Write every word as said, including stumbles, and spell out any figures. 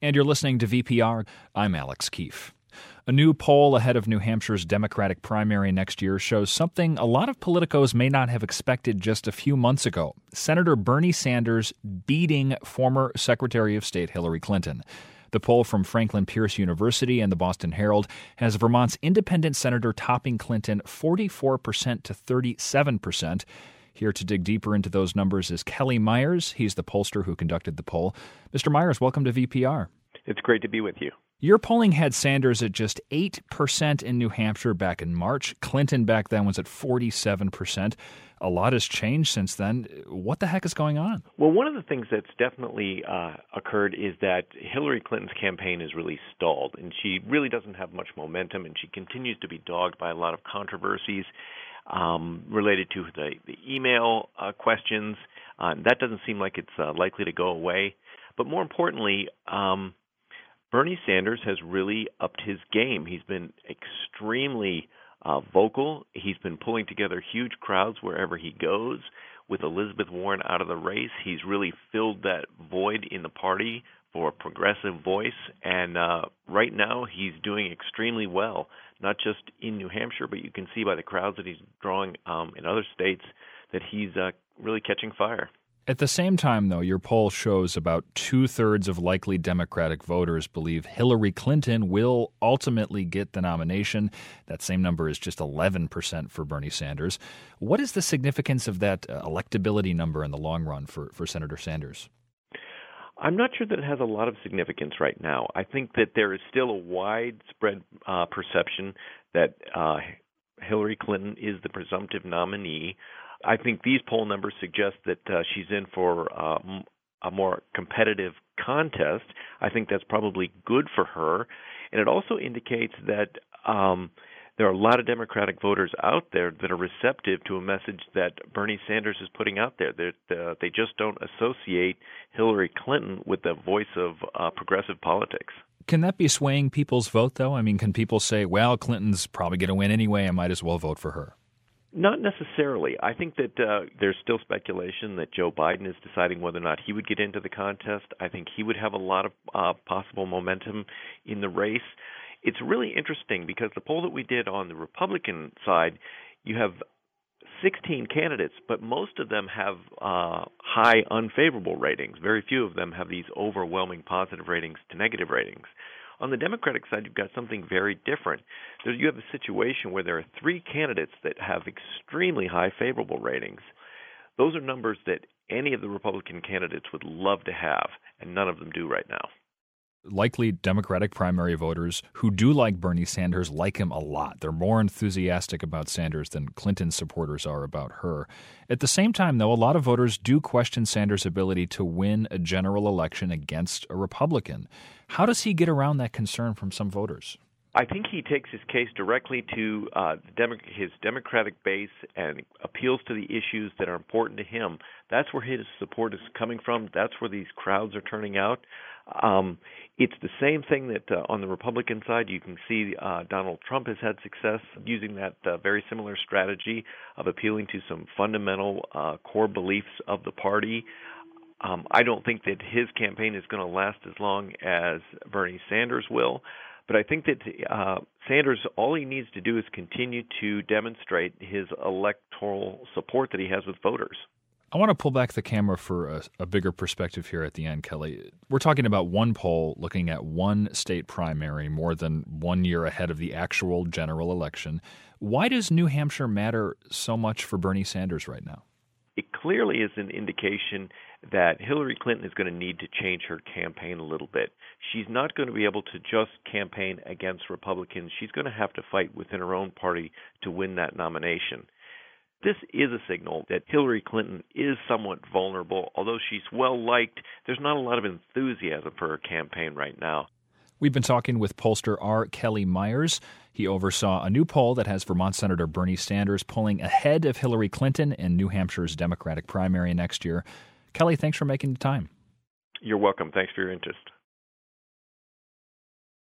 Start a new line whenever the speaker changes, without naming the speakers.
And you're listening to V P R. I'm Alex Keefe. A new poll ahead of New Hampshire's Democratic primary next year shows something a lot of politicos may not have expected just a few months ago. Senator Bernie Sanders beating former Secretary of State Hillary Clinton. The poll from Franklin Pierce University and the Boston Herald has Vermont's independent senator topping Clinton forty-four percent to thirty-seven percent. Here to dig deeper into those numbers is Kelly Myers. He's the pollster who conducted the poll. Mister Myers, welcome to V P R.
It's great to be with you.
Your polling had Sanders at just eight percent in New Hampshire back in March. Clinton back then was at forty-seven percent. A lot has changed since then. What the heck is going on?
Well, one of the things that's definitely uh, occurred is that Hillary Clinton's campaign is really stalled, and she really doesn't have much momentum, and she continues to be dogged by a lot of controversies um, related to the, the email uh, questions. Uh, that doesn't seem like it's uh, likely to go away. But more importantly, um, Bernie Sanders has really upped his game. He's been extremely uh, vocal. He's been pulling together huge crowds wherever he goes. With Elizabeth Warren out of the race, he's really filled that void in the party for a progressive voice. And uh, right now, he's doing extremely well, not just in New Hampshire, but you can see by the crowds that he's drawing um, in other states that he's uh, really catching fire.
At the same time, though, your poll shows about two-thirds of likely Democratic voters believe Hillary Clinton will ultimately get the nomination. That same number is just eleven percent for Bernie Sanders. What is the significance of that uh, electability number in the long run for, for Senator Sanders?
I'm not sure that it has a lot of significance right now. I think that there is still a widespread uh, perception that uh, Hillary Clinton is the presumptive nominee. I think these poll numbers suggest that uh, she's in for uh, a more competitive contest. I think that's probably good for her. And it also indicates that um, there are a lot of Democratic voters out there that are receptive to a message that Bernie Sanders is putting out there. That uh, they just don't associate Hillary Clinton with the voice of uh, progressive politics.
Can that be swaying people's vote, though? I mean, can people say, well, Clinton's probably going to win anyway, I might as well vote for her?
Not necessarily. I think that uh, there's still speculation that Joe Biden is deciding whether or not he would get into the contest. I think he would have a lot of uh, possible momentum in the race. It's really interesting because the poll that we did on the Republican side, you have sixteen candidates, but most of them have uh, high unfavorable ratings. Very few of them have these overwhelming positive ratings to negative ratings. On the Democratic side, you've got something very different. There, you have a situation where there are three candidates that have extremely high favorable ratings. Those are numbers that any of the Republican candidates would love to have, and none of them do right now.
Likely Democratic primary voters who do like Bernie Sanders like him a lot. They're more enthusiastic about Sanders than Clinton supporters are about her. At the same time, though, a lot of voters do question Sanders' ability to win a general election against a Republican. How does he get around that concern from some voters?
I think he takes his case directly to uh, the Demo- his Democratic base and appeals to the issues that are important to him. That's where his support is coming from. That's where these crowds are turning out. Um, it's the same thing that uh, on the Republican side, you can see uh, Donald Trump has had success using that uh, very similar strategy of appealing to some fundamental uh, core beliefs of the party. Um, I don't think that his campaign is going to last as long as Bernie Sanders will. But I think that uh, Sanders, all he needs to do is continue to demonstrate his electoral support that he has with voters.
I want to pull back the camera for a, a bigger perspective here at the end, Kelly. We're talking about one poll looking at one state primary more than one year ahead of the actual general election. Why does New Hampshire matter so much for Bernie Sanders right now?
It clearly is an indication that Hillary Clinton is going to need to change her campaign a little bit. She's not going to be able to just campaign against Republicans. She's going to have to fight within her own party to win that nomination. This is a signal that Hillary Clinton is somewhat vulnerable. Although she's well-liked, there's not a lot of enthusiasm for her campaign right now.
We've been talking with pollster R. Kelly Myers. He oversaw a new poll that has Vermont Senator Bernie Sanders pulling ahead of Hillary Clinton in New Hampshire's Democratic primary next year. Kelly, thanks for making the time.
You're welcome. Thanks for your interest.